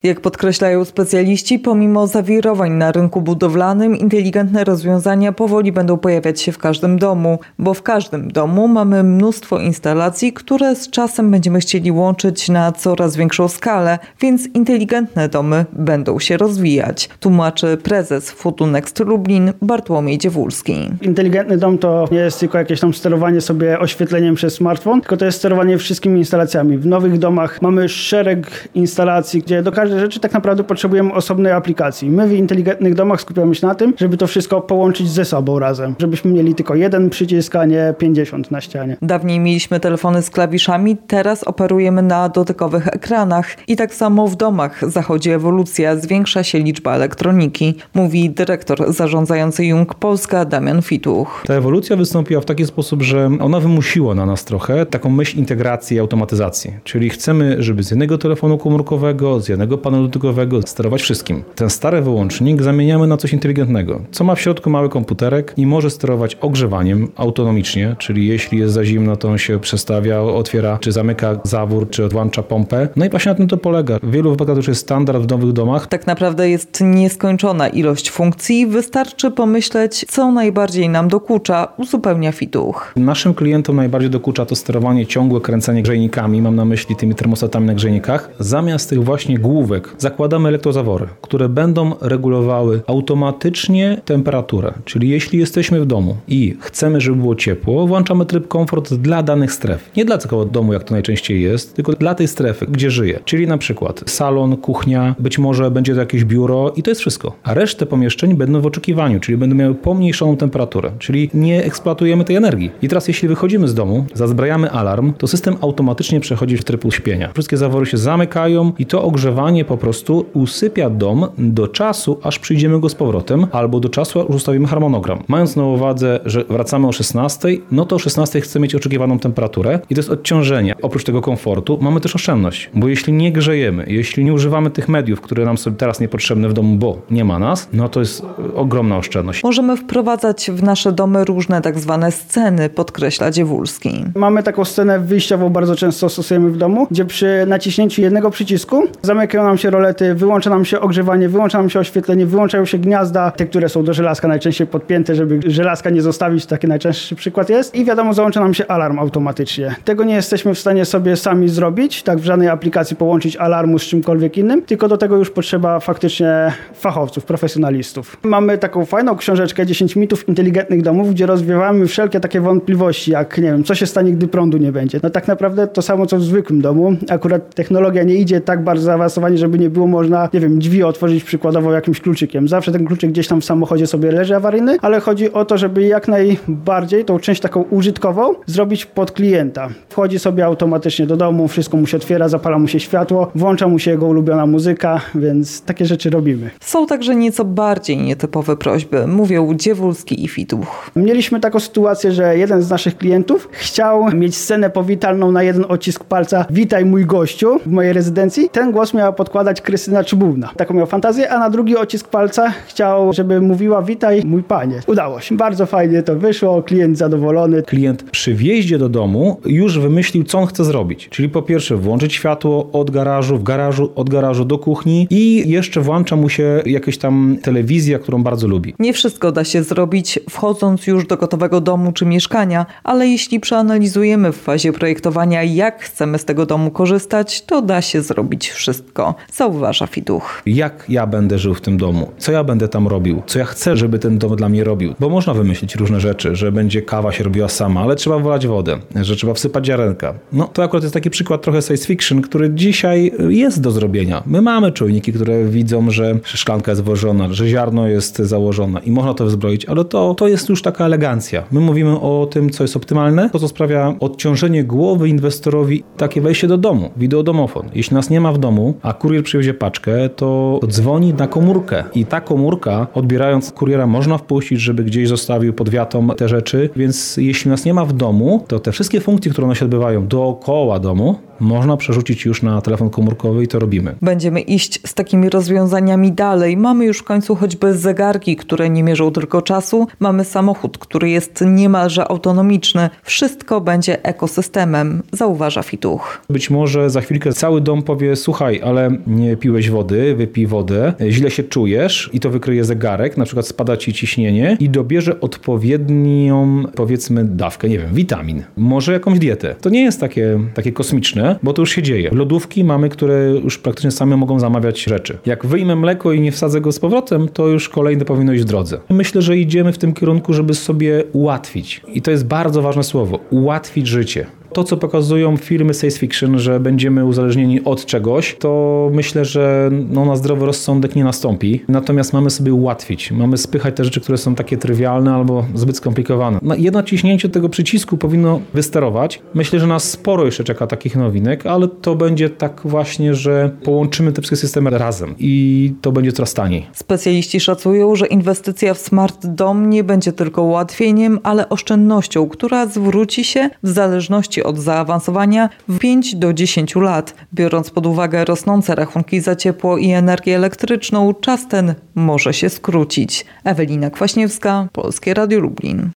Jak podkreślają specjaliści, pomimo zawirowań na rynku budowlanym, inteligentne rozwiązania powoli będą pojawiać się w każdym domu, bo w każdym domu mamy mnóstwo instalacji, które z czasem będziemy chcieli łączyć na coraz większą skalę, więc inteligentne domy będą się rozwijać, tłumaczy prezes Futunext Lublin Bartłomiej Dziewulski. Inteligentny dom to nie jest tylko jakieś tam sterowanie sobie oświetleniem przez smartfon, tylko to jest sterowanie wszystkimi instalacjami. W nowych domach mamy szereg instalacji, gdzie do każdej rzeczy tak naprawdę potrzebujemy osobnej aplikacji. My w inteligentnych domach skupiamy się na tym, żeby to wszystko połączyć ze sobą razem. Żebyśmy mieli tylko jeden przycisk, a nie 50 na ścianie. Dawniej mieliśmy telefony z klawiszami, teraz operujemy na dotykowych ekranach i tak samo w domach zachodzi ewolucja, zwiększa się liczba elektroniki, mówi dyrektor zarządzający Jung Polska Damian Fituch. Ta ewolucja wystąpiła w taki sposób, że ona wymusiła na nas trochę taką myśl integracji i automatyzacji. Czyli chcemy, żeby z jednego telefonu komórkowego, z jednego panelu dotykowego sterować wszystkim. Ten stary wyłącznik zamieniamy na coś inteligentnego, co ma w środku mały komputerek i może sterować ogrzewaniem autonomicznie, czyli jeśli jest za zimno, to on się przestawia, otwiera, czy zamyka zawór, czy włącza pompę. No i właśnie na tym to polega. W wielu wypadkach to już jest standard w nowych domach. Tak naprawdę jest nieskończona ilość funkcji, wystarczy pomyśleć, co najbardziej nam dokucza, uzupełnia Fituch. Naszym klientom najbardziej dokucza to sterowanie, ciągłe kręcenie grzejnikami, mam na myśli tymi termostatami na grzejnikach. Zamiast tych właśnie główek zakładamy elektrozawory, które będą regulowały automatycznie temperaturę. Czyli jeśli jesteśmy w domu i chcemy, żeby było ciepło, włączamy tryb komfort dla danych stref. Nie dla całego domu, jak to najczęściej jest, tylko dla tej strefy, gdzie żyję. Czyli na przykład salon, kuchnia, być może będzie to jakieś biuro i to jest wszystko. A resztę pomieszczeń będą w oczekiwaniu, czyli będą miały pomniejszoną temperaturę, czyli nie eksploatujemy tej energii. I teraz jeśli wychodzimy z domu, zazbrajamy alarm, to system automatycznie przechodzi w tryb uśpienia. Wszystkie zawory się zamykają i to ogrzewanie po prostu usypia dom do czasu, aż przyjdziemy go z powrotem, albo do czasu, aż ustawimy harmonogram. Mając na uwadze, że wracamy o 16, no to o 16 chcemy mieć oczekiwaną temperaturę i to jest odciążenie. Oprócz tego komfortu mamy też oszczędność, bo jeśli nie grzejemy, jeśli nie używamy tych mediów, które nam są teraz niepotrzebne w domu, bo nie ma nas, no to jest ogromna oszczędność. Możemy wprowadzać w nasze domy różne tak zwane sceny, podkreśla Dziewulski. Mamy taką scenę wyjściową, bardzo często stosujemy w domu, gdzie przy naciśnięciu jednego przycisku zamykają nam się rolety, wyłącza nam się ogrzewanie, wyłącza nam się oświetlenie, wyłączają się gniazda, te, które są do żelazka najczęściej podpięte, żeby żelazka nie zostawić, taki najczęstszy przykład jest. I wiadomo, załącza nam się alarm automatycznie. Tego nie jesteśmy w stanie sobie sami zrobić, tak w żadnej aplikacji połączyć alarmu z czymkolwiek innym, tylko do tego już potrzeba faktycznie fachowców, profesjonalistów. Mamy taką fajną książeczkę 10 mitów inteligentnych domów, gdzie rozwiewamy wszelkie takie wątpliwości, jak nie wiem, co się stanie, gdy prądu nie będzie. No tak naprawdę to samo, co w zwykłym domu. Akurat technologia nie idzie tak bardzo zaawansowanie, żeby nie było można, nie wiem, drzwi otworzyć przykładowo jakimś kluczykiem. Zawsze ten kluczyk gdzieś tam w samochodzie sobie leży awaryjny, ale chodzi o to, żeby jak najbardziej tą część taką użytkową zrobić pod klienta. Wchodzi sobie automatycznie do domu, wszystko mu się otwiera, zapala mu się światło, włącza mu się jego ulubiona muzyka, więc takie rzeczy robimy. Są także nieco bardziej nietypowe prośby, mówią Dziewulski i Fituch. Mieliśmy taką sytuację, że jeden z naszych klientów chciał mieć scenę powitalną na jeden odcisk palca: witaj mój gościu w mojej rezydencji. Ten głos miała podkładać Krystyna Czubówna. Taką miał fantazję, a na drugi odcisk palca chciał, żeby mówiła: witaj mój panie. Udało się. Bardzo fajnie to wyszło, klient zadowolony. Klient przy wjeździe do domu już wymyślił, co on chce zrobić. Czyli po pierwsze włączyć światło od garażu, od garażu do kuchni i jeszcze włącza mu się jakaś tam telewizja, którą bardzo lubi. Nie wszystko da się zrobić wchodząc już do gotowego domu czy mieszkania, ale jeśli przeanalizujemy w fazie projektowania, jak chcemy z tego domu korzystać, to da się zrobić wszystko, zauważa Fituch. Jak ja będę żył w tym domu? Co ja będę tam robił? Co ja chcę, żeby ten dom dla mnie robił? Bo można wymyślić różne rzeczy, że będzie kawa się robiła sama, ale trzeba wylać wodę, że trzeba wsypać ziarenka. No to akurat jest taki przykład trochę science fiction, który dzisiaj jest do zrobienia. My mamy czujniki, które widzą, że szklanka jest włożona, że ziarno jest założone i można to wzbroić, ale to jest już taka elegancja. My mówimy o tym, co jest optymalne, to co sprawia odciążenie głowy inwestorowi, takie wejście do domu, wideodomofon. Jeśli nas nie ma w domu, a kurier przywiezie paczkę, to dzwoni na komórkę i ta komórka, odbierając kuriera, można wpuścić, żeby gdzieś zostawił pod wiatą te rzeczy, więc jeśli nas nie ma w domu, to te wszystkie funkcje, które one się odbywają dookoła domu, można przerzucić już na telefon komórkowy i to robimy. Będziemy iść z takimi rozwiązaniami dalej. Mamy już w końcu choćby zegarki, które nie mierzą tylko czasu. Mamy samochód, który jest niemalże autonomiczny. Wszystko będzie ekosystemem, zauważa Fituch. Być może za chwilkę cały dom powie: słuchaj, ale nie piłeś wody, wypij wodę, źle się czujesz i to wykryje zegarek, na przykład spada ci ciśnienie i dobierze odpowiednią, powiedzmy, dawkę, nie wiem, witamin, może jakąś dietę. To nie jest takie kosmiczne, bo to już się dzieje. Lodówki mamy, które już praktycznie same mogą zamawiać rzeczy. Jak wyjmę mleko i nie wsadzę go z powrotem, to już kolejne powinno iść w drodze. Myślę, że idziemy w tym kierunku, żeby sobie ułatwić. I to jest bardzo ważne słowo. Ułatwić życie. To, co pokazują filmy science fiction, że będziemy uzależnieni od czegoś, to myślę, że na zdrowy rozsądek nie nastąpi. Natomiast mamy sobie ułatwić. Mamy spychać te rzeczy, które są takie trywialne albo zbyt skomplikowane. Jedno naciśnięcie tego przycisku powinno wysterować. Myślę, że nas sporo jeszcze czeka takich nowinek, ale to będzie tak właśnie, że połączymy te wszystkie systemy razem i to będzie coraz taniej. Specjaliści szacują, że inwestycja w smart dom nie będzie tylko ułatwieniem, ale oszczędnością, która zwróci się w zależności od zaawansowania w 5 do 10 lat. Biorąc pod uwagę rosnące rachunki za ciepło i energię elektryczną, czas ten może się skrócić. Ewelina Kwaśniewska, Polskie Radio Lublin.